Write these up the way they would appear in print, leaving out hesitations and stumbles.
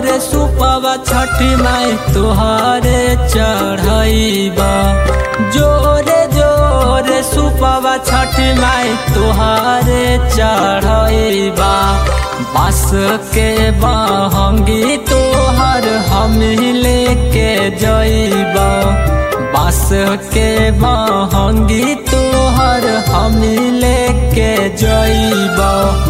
जोरे सुपवा छठी माई तोहरे चढ़ाईबा। जोरे जोरे सुपवा छठी माई तोहरे चढ़ाईबा। बास के बहंगी तोहर हम लेके जइबा। बास के बहंगी तोहर हम लेके जइबा।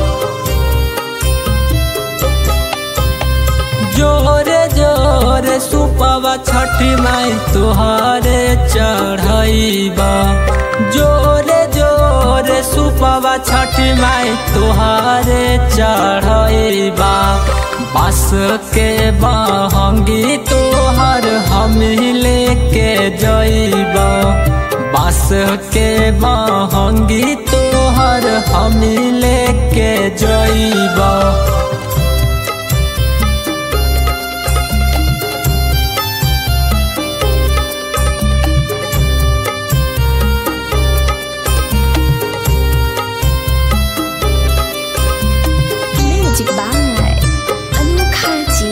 जोरे जोरे सुपवा छठी माई तोहरे चढ़ाईबा। जोरे जोरे सुपवा छठी माई तोहरे चढ़ाईबा। बास के बहंगी तोहर हम लेके जइबा। बास के बहंगी तोहर हम लेके जइबा। Music by Anukha Ji.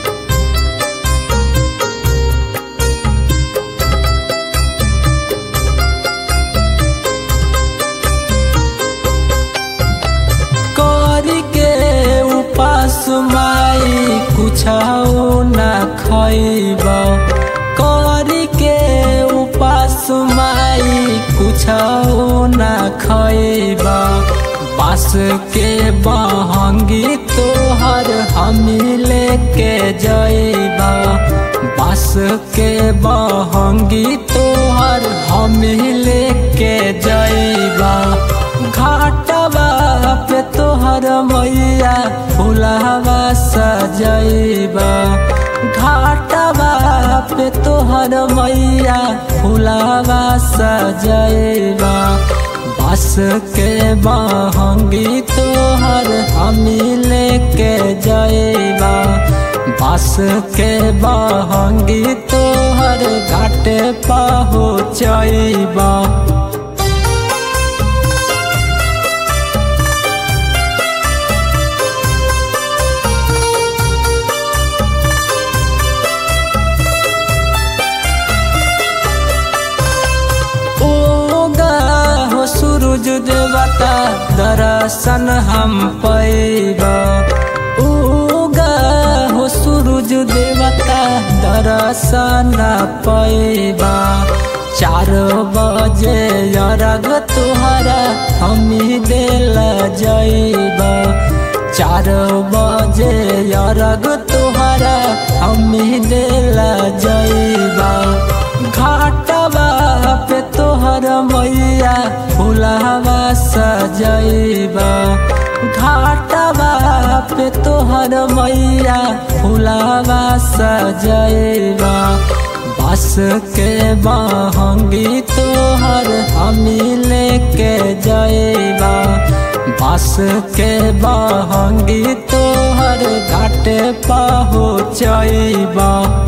करी के उपास माई कुछो न खइबा। करी के उपास माई कुछो न खइबा। बास के बहंगी तोहर हम लेके जइबा। बास के बहंगी तोहर हम लेके जइबा। घाटवा पे तोहर मैया फुलवा सजइबा। घाटवा पे तोहर मैया फुलवा सजइबा। बास के बहंगी तोहर हम लेके जइबा। बास के बहंगी तोहर घाटे पहुँचइबा। सूरज देवता दर्शन हम पैबा। उगा हो सूरज देवता दर्शन पैबा। 4 बजे अरग तोहरा हम देल जइबा। 4 बजे अरग तोहरा हम देल जइबा। घाटवा पे तोहर मैया फुलवा सजइबा। घाटवा पे तोहर मैया फुलवा सजइबा। बास के बहंगी तोहर हम लेके जइबा। बास के बहंगी तोहर घाटे पहुँचइबा।